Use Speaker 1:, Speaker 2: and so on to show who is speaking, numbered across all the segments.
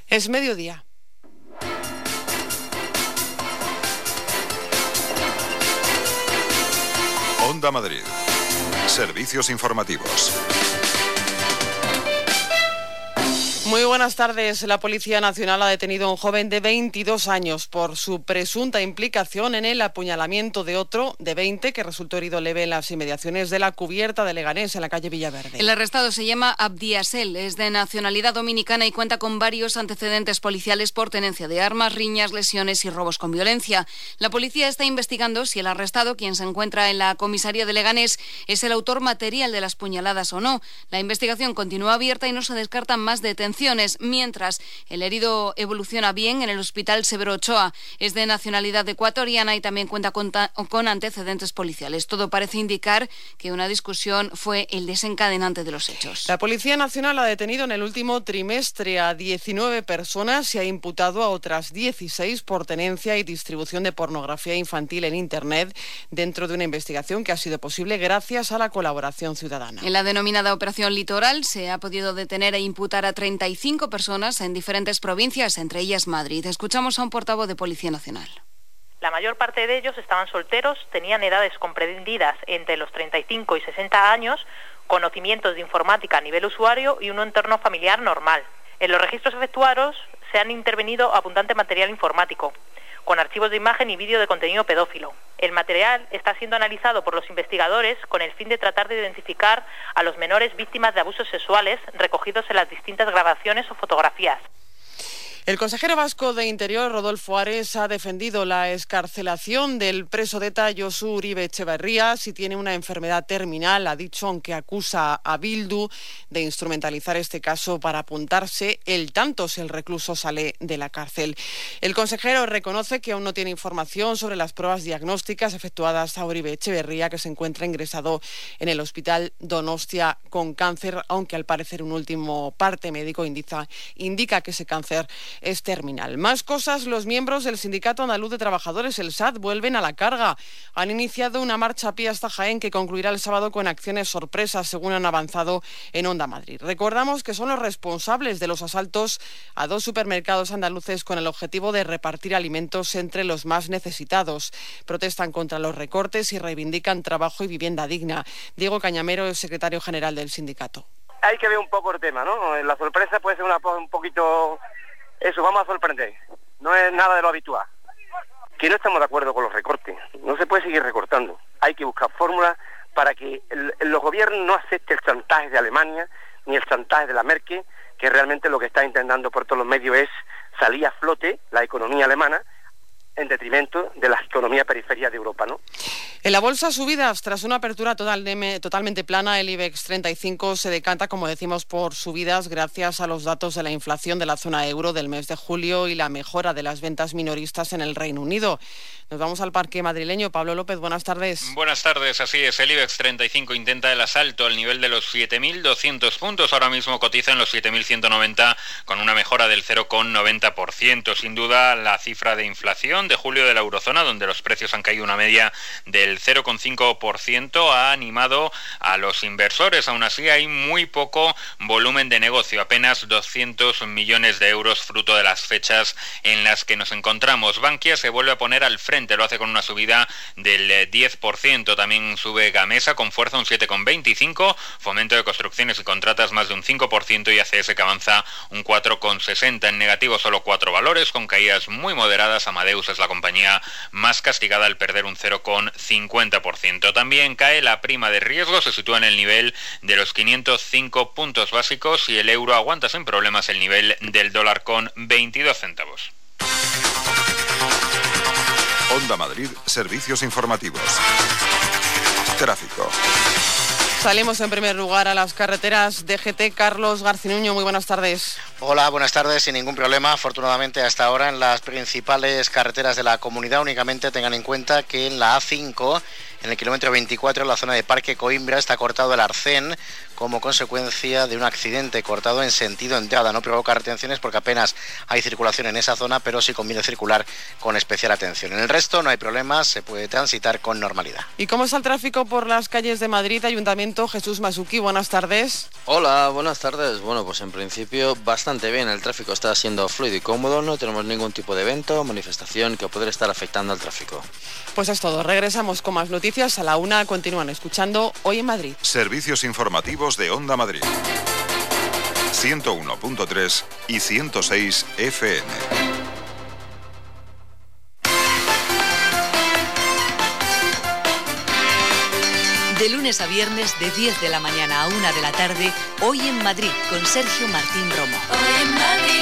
Speaker 1: Es mediodía.
Speaker 2: Onda Madrid. Servicios informativos.
Speaker 1: Muy buenas tardes. La Policía Nacional ha detenido a un joven de 22 años por su presunta implicación en el apuñalamiento de otro de 20 que resultó herido leve en las inmediaciones de la cubierta de Leganés, en la calle Villaverde.
Speaker 3: El arrestado se llama Abdiasel, es de nacionalidad dominicana y cuenta con varios antecedentes policiales por tenencia de armas, riñas, lesiones y robos con violencia. La policía está investigando si el arrestado, quien se encuentra en la comisaría de Leganés, es el autor material de las puñaladas o no. La investigación continúa abierta y no se descartan más detenciones, mientras el herido evoluciona bien en el Hospital Severo Ochoa. Es de nacionalidad ecuatoriana y también cuenta con antecedentes policiales. Todo parece indicar que una discusión fue el desencadenante de los hechos.
Speaker 1: La Policía Nacional ha detenido en el último trimestre a 19 personas y ha imputado a otras 16 por tenencia y distribución de pornografía infantil en Internet, dentro de una investigación que ha sido posible gracias a la colaboración ciudadana.
Speaker 3: En la denominada Operación Litoral se ha podido detener e imputar a 35 personas en diferentes provincias, entre ellas Madrid. Escuchamos a un portavoz de Policía Nacional.
Speaker 4: La mayor parte de ellos estaban solteros, tenían edades comprendidas entre los 35 y 60 años, conocimientos de informática a nivel usuario y un entorno familiar normal. En los registros efectuados se han intervenido abundante material informático, con archivos de imagen y vídeo de contenido pedófilo. El material está siendo analizado por los investigadores con el fin de tratar de identificar a los menores víctimas de abusos sexuales recogidos en las distintas grabaciones o fotografías.
Speaker 1: El consejero vasco de Interior, Rodolfo Ares, ha defendido la excarcelación del preso de ETA Josu Uribe Etxebarria si tiene una enfermedad terminal. Ha dicho, aunque acusa a Bildu de instrumentalizar este caso para apuntarse el tanto si el recluso sale de la cárcel. El consejero reconoce que aún no tiene información sobre las pruebas diagnósticas efectuadas a Uribe Etxebarria, que se encuentra ingresado en el Hospital Donostia con cáncer, aunque al parecer un último parte médico indica que ese cáncer es terminal. Más cosas, los miembros del Sindicato Andaluz de Trabajadores, el SAT, vuelven a la carga. Han iniciado una marcha a pie hasta Jaén que concluirá el sábado con acciones sorpresas, según han avanzado en Onda Madrid. Recordamos que son los responsables de los asaltos a 2 supermercados andaluces con el objetivo de repartir alimentos entre los más necesitados. Protestan contra los recortes y reivindican trabajo y vivienda digna. Diego Cañamero es secretario general del sindicato.
Speaker 5: Hay que ver un poco el tema, ¿no? La sorpresa puede ser un poquito... Eso, vamos a sorprender. No es nada de lo habitual. Que no estamos de acuerdo con los recortes. No se puede seguir recortando. Hay que buscar fórmulas para que los gobiernos no acepten el chantaje de Alemania ni el chantaje de la Merkel, que realmente lo que está intentando por todos los medios es salir a flote la economía alemana en detrimento de la economía periferia de Europa, ¿no?
Speaker 1: En la bolsa, subidas tras una apertura totalmente plana. El IBEX 35 se decanta, como decimos, por subidas gracias a los datos de la inflación de la zona euro del mes de julio y la mejora de las ventas minoristas en el Reino Unido. Nos vamos al parque madrileño. Pablo López, buenas tardes.
Speaker 6: Buenas tardes, así es. El IBEX 35 intenta el asalto al nivel de los 7.200 puntos. Ahora mismo cotiza en los 7.190 con una mejora del 0,90%. Sin duda, la cifra de inflación de julio de la eurozona, donde los precios han caído una media del 0,5%, ha animado a los inversores. Aún así, hay muy poco volumen de negocio, apenas 200 millones de euros, fruto de las fechas en las que nos encontramos. Bankia se vuelve a poner al frente, lo hace con una subida del 10%. También sube Gamesa con fuerza un 7,25%, Fomento de Construcciones y Contratas más de un 5% y ACS que avanza un 4,60%. En negativo solo 4 valores, con caídas muy moderadas. Amadeus es la compañía más castigada al perder un 0,50%. También cae la prima de riesgo, se sitúa en el nivel de los 505 puntos básicos y el euro aguanta sin problemas el nivel del dólar con 22 centavos.
Speaker 2: Onda Madrid, servicios informativos. Tráfico.
Speaker 1: Salimos en primer lugar a las carreteras. DGT, Carlos Garcinuño, muy buenas tardes.
Speaker 7: Hola, buenas tardes, sin ningún problema. Afortunadamente hasta ahora en las principales carreteras de la comunidad. Únicamente tengan en cuenta que en la A5, en el kilómetro 24, en la zona de Parque Coimbra, está cortado el arcén como consecuencia de un accidente cortado en sentido entrada. No provoca retenciones porque apenas hay circulación en esa zona, pero sí conviene circular con especial atención. En el resto no hay problemas, se puede transitar con normalidad.
Speaker 1: ¿Y cómo está el tráfico por las calles de Madrid? Ayuntamiento, Jesús Masuki, buenas tardes.
Speaker 8: Hola, buenas tardes. Bueno, pues en principio bastante bastante bien, el tráfico está siendo fluido y cómodo, no tenemos ningún tipo de evento, manifestación que pueda estar afectando al tráfico.
Speaker 1: Pues es todo, regresamos con más noticias a la 1, continúan escuchando Hoy en Madrid.
Speaker 2: Servicios informativos de Onda Madrid. 101.3 y 106 FM.
Speaker 9: De lunes a viernes, de 10 de la mañana a 1 de la tarde, Hoy en Madrid, con Sergio Martín Romo. Hoy en Madrid.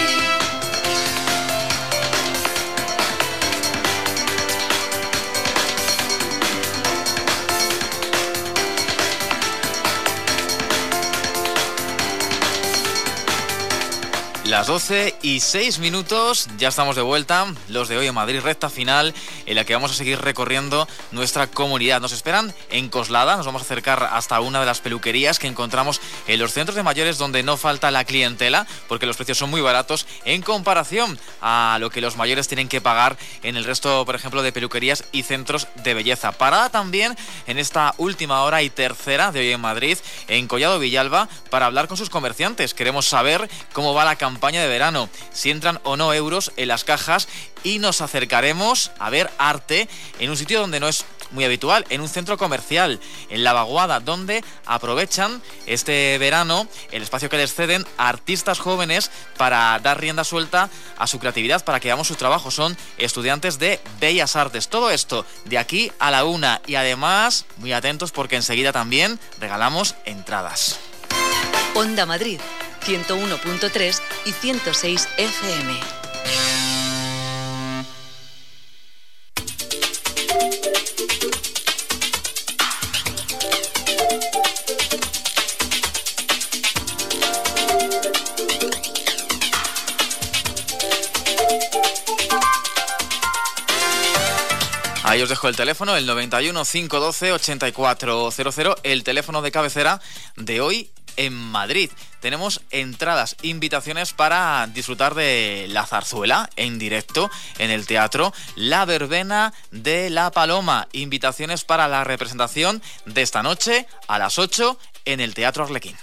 Speaker 10: Las 12:06, ya estamos de vuelta, los de Hoy en Madrid, recta final, en la que vamos a seguir recorriendo nuestra comunidad. Nos esperan en Coslada, nos vamos a acercar hasta una de las peluquerías que encontramos en los centros de mayores donde no falta la clientela, porque los precios son muy baratos en comparación a lo que los mayores tienen que pagar en el resto, por ejemplo, de peluquerías y centros de belleza. Parada también en esta última hora y tercera de Hoy en Madrid, en Collado Villalba, para hablar con sus comerciantes. Queremos saber cómo va la campaña de verano, si entran o no euros en las cajas, y nos acercaremos a ver arte en un sitio donde no es muy habitual, en un centro comercial, en La Vaguada, donde aprovechan este verano el espacio que les ceden a artistas jóvenes para dar rienda suelta a su creatividad, para que veamos sus trabajos. Son estudiantes de Bellas Artes. Todo esto de aquí a la 1, y además muy atentos porque enseguida también regalamos entradas.
Speaker 9: Onda Madrid, 101.3 y 106 FM.
Speaker 10: Ahí os dejo el teléfono, el 91 512 8400, el teléfono de cabecera de Hoy en Madrid. Tenemos entradas, invitaciones para disfrutar de la zarzuela en directo en el teatro La Verbena de la Paloma. Invitaciones para la representación de esta noche a las 8 en el Teatro Arlequín.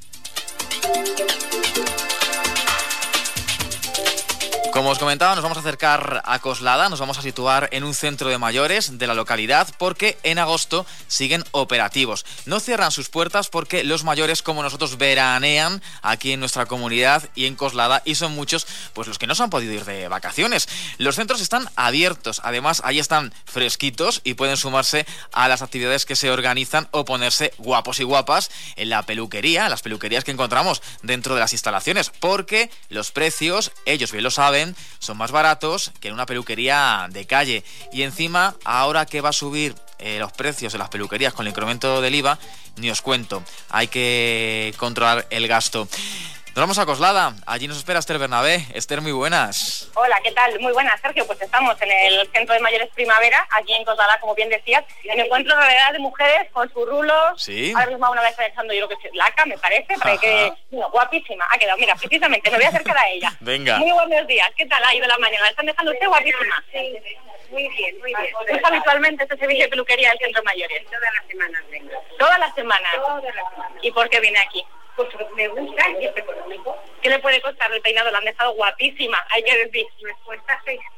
Speaker 10: Como os comentaba, nos vamos a acercar a Coslada, nos vamos a situar en un centro de mayores de la localidad porque en agosto siguen operativos. No cierran sus puertas porque los mayores como nosotros veranean aquí en nuestra comunidad y en Coslada, y son muchos pues los que no se han podido ir de vacaciones. Los centros están abiertos, además ahí están fresquitos y pueden sumarse a las actividades que se organizan o ponerse guapos y guapas en la peluquería, las peluquerías que encontramos dentro de las instalaciones, porque los precios, ellos bien lo saben, son más baratos que en una peluquería de calle. Y encima, ahora que va a subir los precios de las peluquerías con el incremento del IVA, ni os cuento, hay que controlar el gasto. Nos vamos a Coslada, allí nos espera Esther Bernabé. Esther, muy buenas.
Speaker 11: Hola, ¿qué tal? Muy buenas, Sergio. Pues estamos en el Centro de Mayores Primavera, aquí en Coslada, como bien decías, y me encuentro rodeada de mujeres con sus rulos.
Speaker 10: Sí.
Speaker 11: Ahora mismo una vez está echando, yo creo que es laca, me parece, para que guapísima. Ha quedado, mira, precisamente, me voy a acercar a ella.
Speaker 10: Venga.
Speaker 11: Muy buenos días, ¿qué tal ha ido la mañana? ¿Están dejando usted guapísima? Sí. Muy bien, muy bien. ¿Es habitualmente este servicio de peluquería del Centro de Mayores? Todas las semanas vengo. ¿Todas las semanas? Todas las semanas. ¿Y por qué viene aquí? Pues me gusta y es económico. ¿Qué le puede costar el peinado? La han dejado guapísima, hay que decir. Me cuesta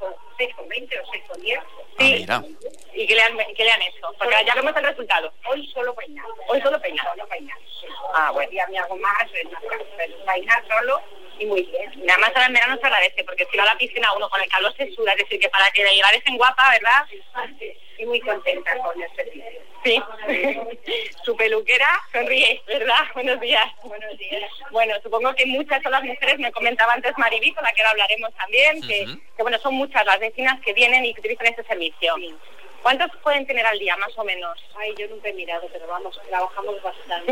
Speaker 11: 6,20 o 6,10. Sí.
Speaker 10: Mira.
Speaker 11: ¿Y qué le han hecho? Porque ya vemos el resultado. Hoy solo peinar. Hoy solo peinar. Solo peinar, sí. Ah, bueno. Y a mí algo más, pero peinar solo y muy bien. Nada más ahora en verano se agradece, porque si va a la piscina uno con el calor se suda, es decir, que para que la dejen guapa, ¿verdad? Sí. Y muy contenta con el servicio. Sí. Su peluquera sonríe, ¿verdad? Buenos días. Buenos días. Bueno, supongo que muchas son las mujeres, me comentaba antes Maribí, con la que ahora hablaremos también, que bueno, son muchas las vecinas que vienen y que utilizan este servicio. Sí. ¿Cuántos pueden tener al día, más o menos? Ay, yo nunca he mirado, pero vamos, trabajamos bastante.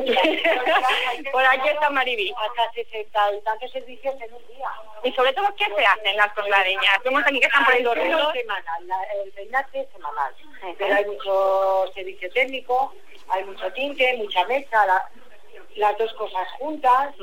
Speaker 11: Por aquí está Maribí. Hasta 60 y tantos servicios en un día. Y sobre todo, ¿qué se hace en las cosladeñas? Vemos aquí que están poniendo rulos. El peinate es semanal. Pero hay mucho servicio técnico, hay mucho tinte, mucha mesa, las dos cosas juntas.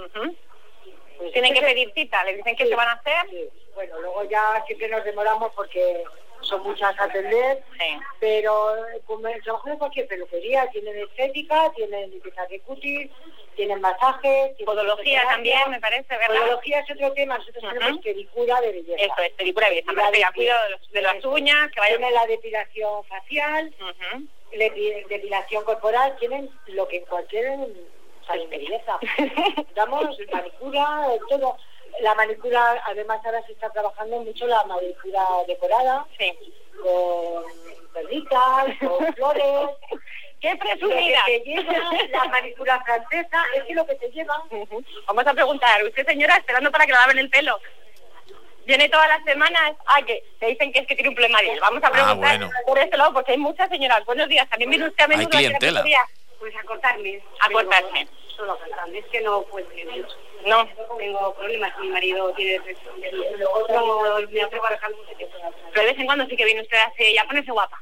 Speaker 11: Pues tienen que pedir cita, les dicen que se van a hacer. Sí. Bueno, luego ya siempre nos demoramos porque
Speaker 12: son muchas a atender, pero como el trabajo de cualquier peluquería, tienen estética, tienen limpieza de cutis, tienen masajes,
Speaker 11: podología también, me parece, ¿verdad?
Speaker 12: Podología es otro tema, nosotros tenemos pedicura de belleza.
Speaker 11: Eso es, pedicura de belleza, me cuido de las uñas, que vayan...
Speaker 12: Tienen la depilación facial, depilación corporal, tienen lo que cualquier salón de belleza. Damos manicura, todo. La manicura, además ahora se está trabajando mucho la manicura decorada, con perlitas, con flores.
Speaker 11: ¡Qué presumida!
Speaker 12: Que lleva la manicura francesa, es que lo que se lleva...
Speaker 11: Vamos a preguntar, usted señora, esperando para que le laven el pelo. Viene todas las semanas, que dicen que es que tiene un problema de él. Vamos a preguntar por este lado, porque hay muchas señoras. Buenos días, también viene usted a menudo
Speaker 10: a la peluquería.
Speaker 12: Pues a cortarme.
Speaker 11: A cortarme.
Speaker 12: Solo a cortarme, es que no puedo.
Speaker 11: No.
Speaker 12: Tengo problemas, mi marido tiene... No me atrevo a dejar mucho tiempo.
Speaker 11: Pero de vez en cuando sí que viene usted así, ya ponerse guapa.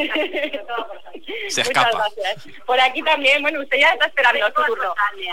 Speaker 10: Se escapa.
Speaker 11: Muchas gracias. Por aquí también, bueno, usted ya está esperando su turno.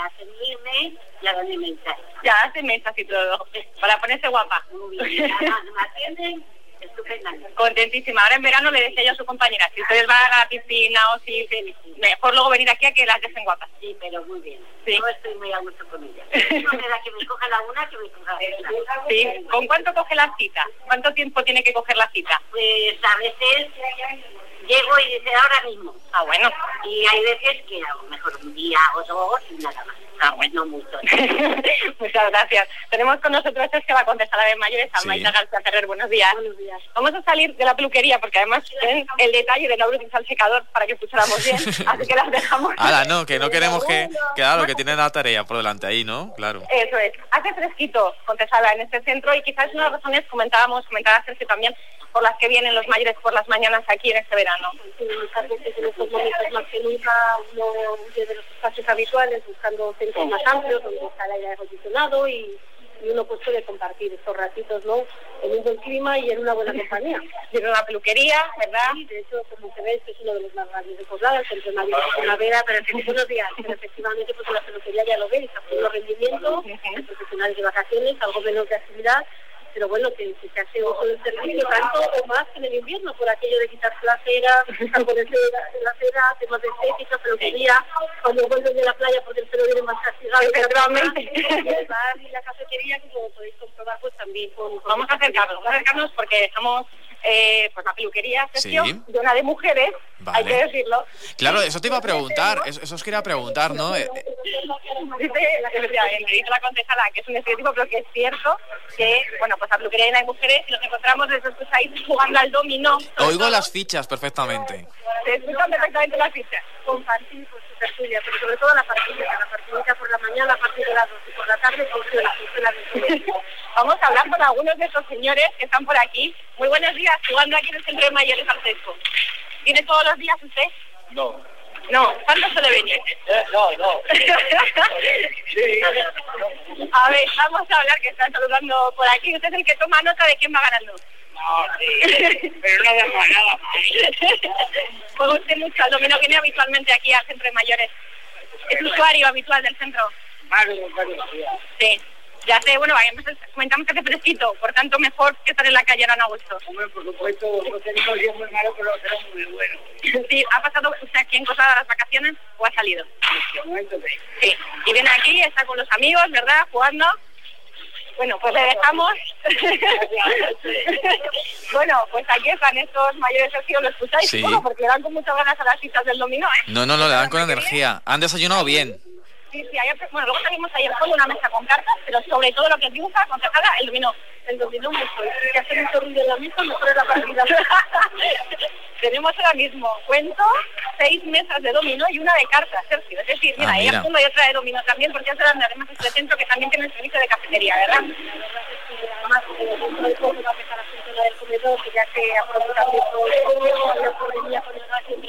Speaker 11: Ya hace mesas y todo, para ponerse guapa.
Speaker 12: Muy bien, me atienden estupendamente.
Speaker 11: Contentísima. Ahora en verano le decía yo a su compañera, si ustedes van a la piscina o si mejor luego venir aquí a que las dejen guapas.
Speaker 12: Sí, pero muy bien.
Speaker 11: Sí.
Speaker 12: Yo estoy muy a gusto con ella. No me da que me coja la una, que me coja la otra.
Speaker 11: Sí. ¿Con cuánto coge la cita? ¿Cuánto tiempo tiene que coger la cita?
Speaker 12: Pues a veces llego y dice ahora mismo.
Speaker 11: Ah, bueno.
Speaker 12: Y hay veces que a lo mejor un día o dos y nada más.
Speaker 11: Ah, bueno.
Speaker 12: No mucho.
Speaker 11: Muchas gracias. Tenemos con nosotros que va a contestar a la de mayores, a Maita García Ferrer. Buenos días.
Speaker 12: Buenos días.
Speaker 11: Vamos a salir de la peluquería porque además tienen el detalle de no utilizar el secador para que escucháramos bien, así que las dejamos.
Speaker 10: No, que no queremos que claro, que tienen la tarea por delante ahí, ¿no? Claro.
Speaker 11: Eso es. Hace fresquito, Contesala, en este centro y quizás una de las razones, comentaba Sergio también, por las que vienen los mayores por las mañanas aquí en este verano.
Speaker 12: Muchas veces en estos momentos más que nunca uno huye de los espacios habituales buscando centros más amplios donde está el aire acondicionado y uno pues puede compartir estos ratitos, ¿no? En un buen clima y en una buena compañía.
Speaker 11: Tiene una peluquería, ¿verdad?
Speaker 12: Sí, de hecho, como se ve, es uno de los más grandes de Coslada, el centro de primavera, pero que buenos días, pero efectivamente pues la peluquería ya lo ve, está haciendo rendimiento, los profesionales de vacaciones, algo menos de actividad, pero bueno, que se hace uso del servicio tanto o más que en el invierno, por aquello de quitarse la cera, ponerse la cera, temas de estética, peluquería, cuando vuelven de la playa porque el pelo viene más castigado.
Speaker 11: Efectivamente.
Speaker 12: Y el bar y la cafetería, que como podéis comprobar, pues también
Speaker 11: vamos a acercarnos porque estamos... pues la peluquería, Sergio, de una de mujeres, hay que decirlo.
Speaker 10: Claro, eso te iba a preguntar, eso os quería preguntar, ¿no?
Speaker 11: Dice la concejala que es un estereotipo, pero que es cierto que, bueno, pues la peluquería de mujeres y nos encontramos desde pues ahí jugando al dominó.
Speaker 10: Oigo las fichas perfectamente.
Speaker 11: Se escuchan perfectamente las fichas.
Speaker 12: Compartir pues súper suya, pero sobre todo la partidita por la mañana, a partir de las 2 y por la tarde funciona de
Speaker 11: Vamos a hablar con algunos de estos señores que están por aquí. Muy buenos días, jugando aquí en el centro de mayores Arcesco. ¿Viene todos los días usted?
Speaker 13: No.
Speaker 11: No, ¿cuándo suele venir?
Speaker 13: No.
Speaker 11: Sí. A ver, vamos a hablar, que están saludando por aquí. Usted es el que toma nota de quién va ganando.
Speaker 13: No, sí, pero nada más.
Speaker 11: Pues usted mucho al dominó, viene habitualmente aquí al centro de mayores. ¿Es usuario habitual del centro?
Speaker 13: Varios días.
Speaker 11: Sí. Ya sé, bueno, comentamos que hace fresquito, por tanto mejor que estar en la calle ahora en agosto.
Speaker 13: Hombre, por supuesto, no tenemos días muy malos, pero será muy bueno.
Speaker 11: Sí, ¿ha pasado usted aquí en Coslada las vacaciones o ha salido?
Speaker 13: En este momento sí.
Speaker 11: Sí, y viene aquí, está con los amigos, ¿verdad?, jugando. Bueno, pues le dejamos. Bueno, pues aquí están estos mayores, Sergio, ¿lo escucháis?
Speaker 10: Sí.
Speaker 11: Bueno, porque le dan con muchas ganas a las citas del dominó, ¿eh?
Speaker 10: No, le dan con energía. Han desayunado bien.
Speaker 11: Sí, bueno, luego salimos ahí al fondo una mesa con cartas, pero sobre todo lo que triunfa, concejala, el dominó.
Speaker 12: El dominó mucho, y si hace mucho ruido en la mesa, mejor es la partida.
Speaker 11: Tenemos ahora mismo, cuento, 6 mesas de dominó y una de cartas, Sergio. Es decir, mira, ahí al fondo hay otra de dominó también, porque ya serán además este centro que también tiene el servicio de cafetería, ¿verdad?
Speaker 12: Además, dentro de poco va a empezar la función del comedor, que ya se aprovecha mucho por el día con el gas siempre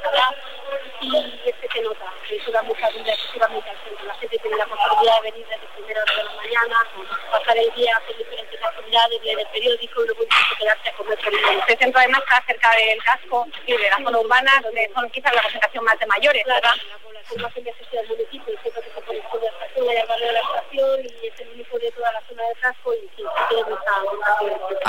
Speaker 12: y se nota, que eso da mucha vida efectivamente al centro. La gente tiene la posibilidad de venir desde primera hora de la mañana, pasar el día, hacer diferentes actividades, leer el periódico y luego incluso quedarse a comer por el día.
Speaker 11: Este centro además está cerca del casco y de la zona urbana, donde son quizás la concentración más de mayores, ¿verdad?
Speaker 12: La población más envejecida del municipio, y siempre que se pone por la estación, hay el barrio de la estación y es el único de toda la zona del casco y sí, tiene mucha.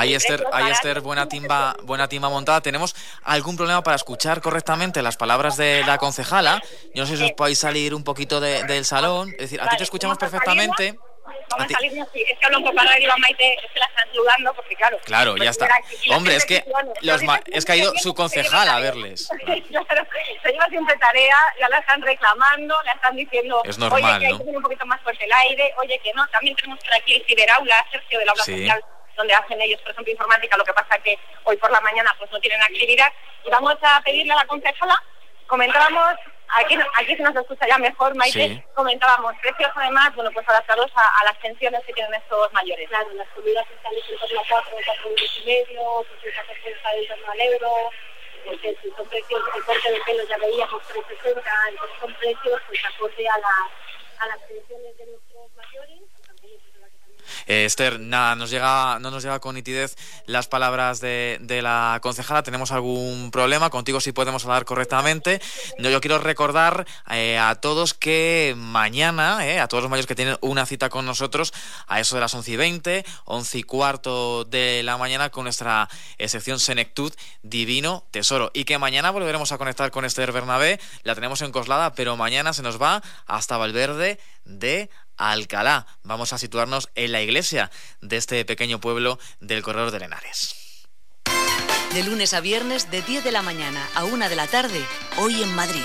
Speaker 10: Ahí Esther, buena timba montada. ¿Tenemos algún problema para escuchar correctamente las palabras de la concejala? Yo no sé si os podéis salir un poquito del salón. Es decir, a ti te escuchamos perfectamente.
Speaker 11: Vamos a salirnos, sí. Es que hablo un poco arriba, Maite, es que la están saludando porque claro...
Speaker 10: Claro, ya está. Hombre, es que ha ido su concejala a verles.
Speaker 11: Claro, se lleva siempre tarea, ya la están reclamando, la están diciendo...
Speaker 10: Es normal,
Speaker 11: oye, que hay que tener un poquito más fuerte el aire, oye, que no. También tenemos por aquí el ciberaula, Sergio, del aula social, donde hacen ellos, por ejemplo, informática, lo que pasa que hoy por la mañana pues no tienen actividad. Y vamos a pedirle a la concejala, comentábamos... Aquí se nos escucha ya mejor, Maite. Sí. Comentábamos precios, además, bueno, pues adaptados a las pensiones que tienen estos mayores. Claro, las comidas están en torno a 4 euros y medio, pues el café está en torno al euro, porque si son precios de corte de pelo ya veíamos 3,60, entonces son precios pues acorde a las pensiones de nuestros mayores.
Speaker 10: Esther, nada, no nos llega con nitidez las palabras de la concejala. ¿Tenemos algún problema? Contigo sí podemos hablar correctamente. Yo quiero recordar a todos que mañana, a todos los mayores que tienen una cita con nosotros, a eso de las 11:20, 11:15 de la mañana, con nuestra sección Senectud Divino Tesoro. Y que mañana volveremos a conectar con Esther Bernabé. La tenemos en Coslada, pero mañana se nos va hasta Valverde de Alcalá. Vamos a situarnos en la iglesia de este pequeño pueblo del Corredor de Henares.
Speaker 9: De lunes a viernes, de 10 de la mañana a 1 de la tarde, Hoy en Madrid.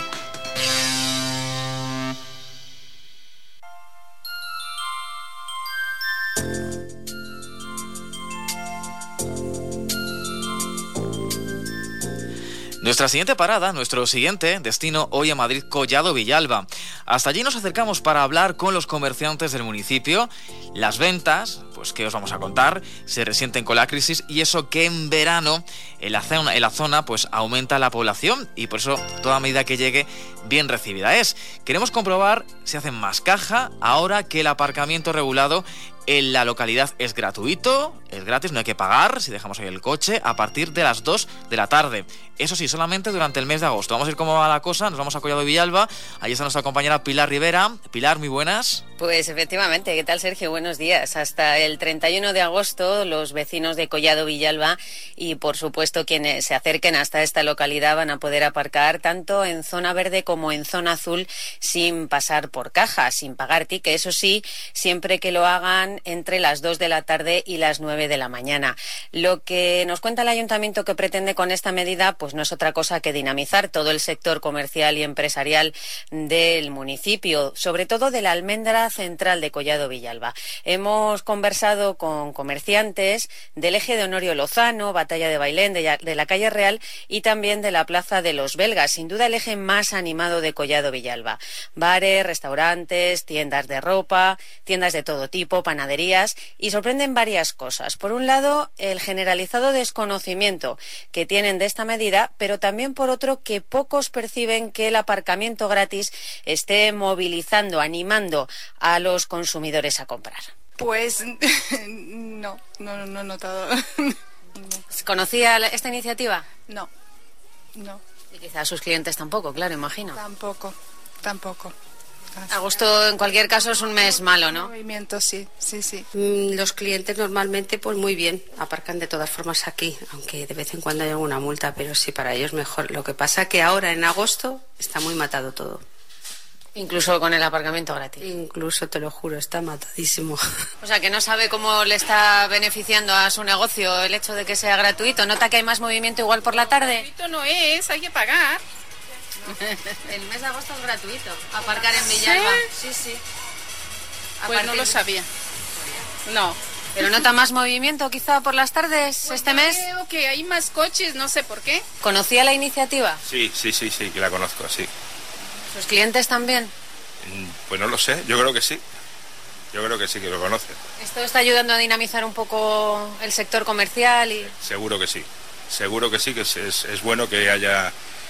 Speaker 10: Nuestra siguiente parada, nuestro siguiente destino hoy en Madrid, Collado Villalba. Hasta allí nos acercamos para hablar con los comerciantes del municipio. Las ventas, pues qué os vamos a contar, se resienten con la crisis, y eso que en verano en la zona pues aumenta la población, y por eso toda medida que llegue bien recibida es. Queremos comprobar si hacen más caja ahora que el aparcamiento regulado en la localidad es gratuito, es gratis, no hay que pagar si dejamos ahí el coche a partir de las 2 de la tarde. Eso sí, solamente durante el mes de agosto. Vamos a ir cómo va la cosa, nos vamos a Collado Villalba. Allí está nuestra compañera Pilar Rivera. Pilar, muy buenas.
Speaker 14: Pues efectivamente, ¿qué tal, Sergio? Buenos días. Hasta el 31 de agosto los vecinos de Collado Villalba y por supuesto quienes se acerquen hasta esta localidad van a poder aparcar tanto en zona verde como en zona azul sin pasar por caja, sin pagar ticket. Eso sí, siempre que lo hagan entre las 2 de la tarde y las 9 de la mañana. Lo que nos cuenta el ayuntamiento que pretende con esta medida pues no es otra cosa que dinamizar todo el sector comercial y empresarial del municipio, sobre todo de la almendra central de Collado Villalba. Hemos conversado con comerciantes del eje de Honorio Lozano, Batalla de Bailén, de la calle Real y también de la Plaza de los Belgas, sin duda el eje más animado de Collado Villalba. Bares, restaurantes, tiendas de ropa, tiendas de todo tipo, panaderías, y sorprenden varias cosas. Por un lado, el generalizado desconocimiento que tienen de esta medida, pero también por otro que pocos perciben que el aparcamiento gratis esté movilizando, animando a los consumidores a comprar.
Speaker 15: Pues no he notado.
Speaker 14: ¿Conocía esta iniciativa?
Speaker 15: No.
Speaker 14: Y quizás sus clientes tampoco, claro, imagino.
Speaker 15: Tampoco.
Speaker 14: Agosto, en cualquier caso, es un mes malo, ¿no?
Speaker 15: Movimiento, sí.
Speaker 16: Los clientes normalmente, pues muy bien, aparcan de todas formas aquí, aunque de vez en cuando hay alguna multa, pero sí, para ellos mejor. Lo que pasa que ahora, en agosto, está muy matado todo.
Speaker 14: Incluso con el aparcamiento gratis.
Speaker 16: Incluso, te lo juro, está matadísimo.
Speaker 14: O sea, que no sabe cómo le está beneficiando a su negocio el hecho de que sea gratuito. ¿Nota que hay más movimiento igual por la tarde?
Speaker 15: Gratuito no es, hay que pagar.
Speaker 14: El mes de agosto es gratuito. Aparcar en Villalba.
Speaker 15: Sí. Pues no lo sabía. No.
Speaker 14: ¿Pero nota más movimiento quizá por las tardes
Speaker 15: pues
Speaker 14: este mes?
Speaker 15: Creo que hay más coches, no sé por qué.
Speaker 14: ¿Conocía la iniciativa?
Speaker 17: Sí, que la conozco, sí.
Speaker 14: ¿Sus clientes también?
Speaker 17: Pues no lo sé, yo creo que sí. Yo creo que sí, que lo conocen.
Speaker 14: ¿Esto está ayudando a dinamizar un poco el sector comercial?
Speaker 17: Seguro que sí, que es bueno que haya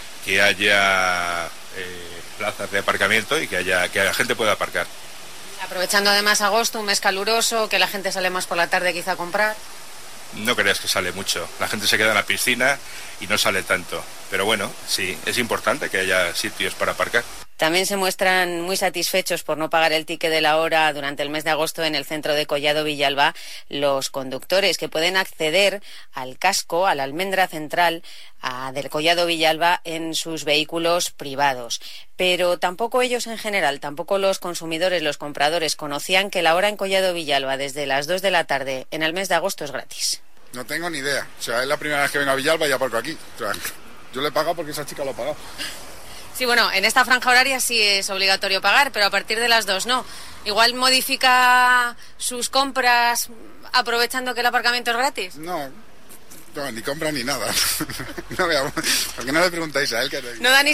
Speaker 17: plazas de aparcamiento y que la gente pueda aparcar.
Speaker 14: Aprovechando además agosto, un mes caluroso, que la gente sale más por la tarde quizá a comprar.
Speaker 17: No creas que sale mucho, la gente se queda en la piscina y no sale tanto, pero bueno, sí, es importante que haya sitios para aparcar.
Speaker 14: También se muestran muy satisfechos por no pagar el ticket de la hora durante el mes de agosto en el centro de Collado Villalba los conductores, que pueden acceder al casco, a la almendra central del Collado Villalba en sus vehículos privados. Pero tampoco ellos en general, tampoco los consumidores, los compradores, conocían que la hora en Collado Villalba desde las 2 de la tarde en el mes de agosto es gratis.
Speaker 18: No tengo ni idea. O sea, es la primera vez que vengo a Villalba y ya aparco aquí. O sea, yo le he pagado porque esa chica lo ha pagado.
Speaker 14: Sí, bueno, en esta franja horaria sí es obligatorio pagar, pero a partir de las 2 no. Igual modifica sus compras aprovechando que el aparcamiento es gratis.
Speaker 18: No, ni compra ni nada. No veamos, porque no le preguntáis a él.
Speaker 14: No da ni